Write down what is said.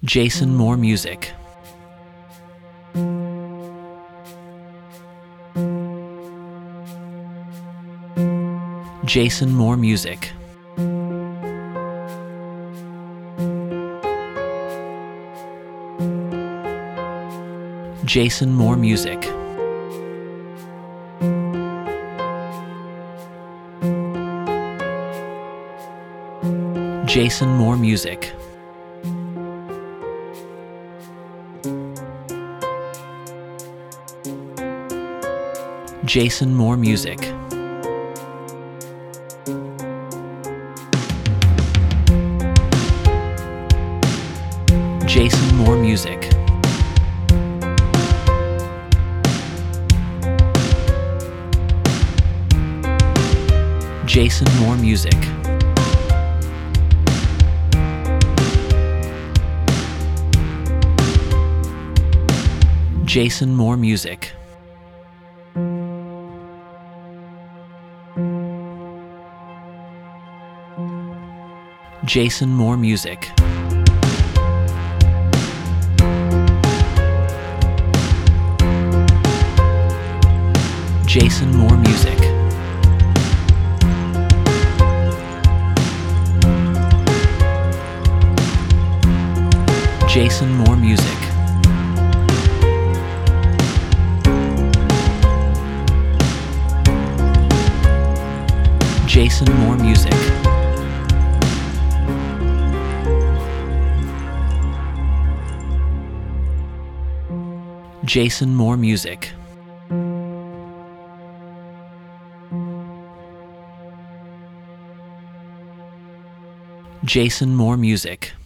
Jason Moore Music. Jason Moore Music. Jason Moore Music. Jason Moore Music. Jason Moore Music. Jason Moore Music. Jason Moore Music. Jason Moore Music. Jason Moore Music. Jason Moore Music. Jason Moore Music. Jason Moore Music. Jason Moore Music. Jason Moore Music.